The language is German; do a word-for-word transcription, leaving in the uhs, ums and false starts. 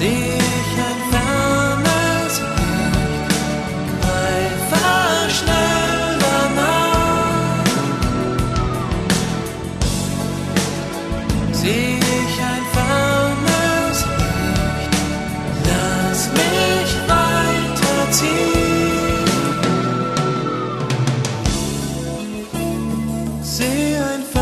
Sehe ich ein fernes Licht, greif schnell danach. Sehe ich ein fernes Licht, lass mich weiterziehen. Sehe ein